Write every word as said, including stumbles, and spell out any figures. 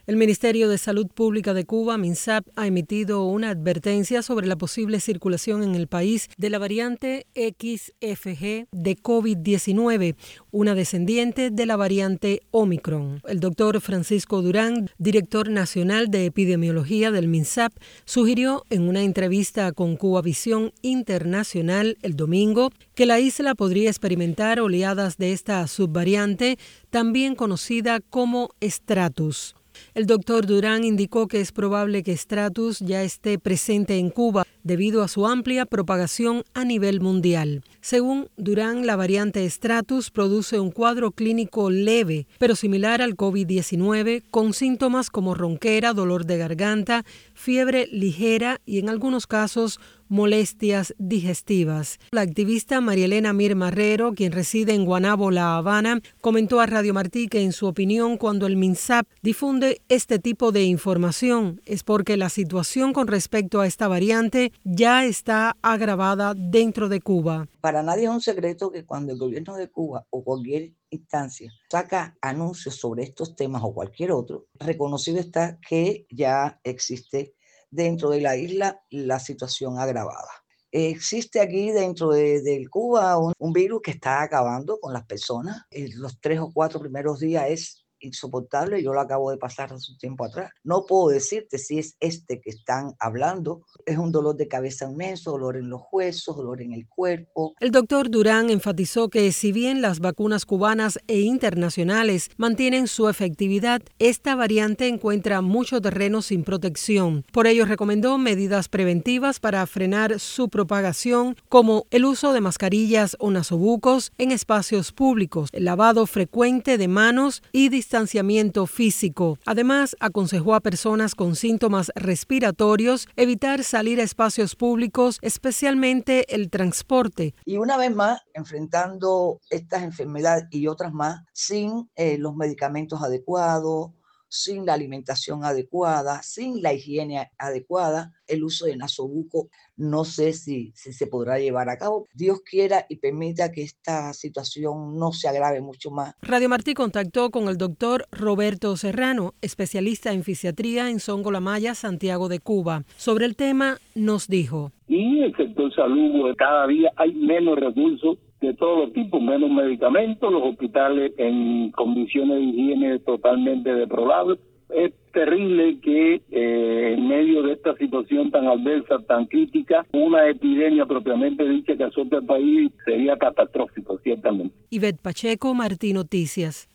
El Ministerio de Salud Pública de Cuba, MINSAP, ha emitido una advertencia sobre la posible circulación en el país de la variante X F G de COVID diecinueve, una descendiente de la variante Omicron. El doctor Francisco Durán, director nacional de epidemiología del MINSAP, sugirió en una entrevista con Cubavisión Internacional el domingo que la isla podría experimentar oleadas de esta subvariante, también conocida como Stratus. El doctor Durán indicó que es probable que Stratus ya esté presente en Cuba debido a su amplia propagación a nivel mundial. Según Durán, la variante Stratus produce un cuadro clínico leve, pero similar al COVID diecinueve, con síntomas como ronquera, dolor de garganta, fiebre ligera y en algunos casos molestias digestivas. La activista María Elena Mir Marrero, quien reside en Guanabo, La Habana, comentó a Radio Martí que en su opinión cuando el MINSAP difunde este tipo de información es porque la situación con respecto a esta variante ya está agravada dentro de Cuba. Para nadie es un secreto que cuando el gobierno de Cuba o cualquier instancia saca anuncios sobre estos temas o cualquier otro, reconocido está que ya existe dentro de la isla la situación agravada. Existe aquí dentro de, de Cuba un, un virus que está acabando con las personas. En los tres o cuatro primeros días es insoportable, yo lo acabo de pasar hace un tiempo atrás. No puedo decirte si es este que están hablando. Es un dolor de cabeza inmenso, dolor en los huesos, dolor en el cuerpo. El doctor Durán enfatizó que si bien las vacunas cubanas e internacionales mantienen su efectividad, esta variante encuentra mucho terreno sin protección. Por ello recomendó medidas preventivas para frenar su propagación, como el uso de mascarillas o nasobucos en espacios públicos, el lavado frecuente de manos y distanciamiento físico. Además, aconsejó a personas con síntomas respiratorios evitar salir a espacios públicos, especialmente el transporte. Y una vez más, enfrentando estas enfermedades y otras más, sin eh, los medicamentos adecuados, sin la alimentación adecuada, sin la higiene adecuada, el uso de nasobuco, no sé si, si se podrá llevar a cabo. Dios quiera y permita que esta situación no se agrave mucho más. Radio Martí contactó con el doctor Roberto Serrano, especialista en fisiatría en Songo La Maya, Santiago de Cuba. Sobre el tema nos dijo: y el sector salud, cada día hay menos recursos de todo tipo, menos medicamentos, los hospitales en condiciones de higiene totalmente deplorables. Es terrible que eh, en medio de esta situación tan adversa, tan crítica, una epidemia propiamente dicha que azota el país sería catastrófico, ciertamente. Ivette Pacheco, Martí Noticias.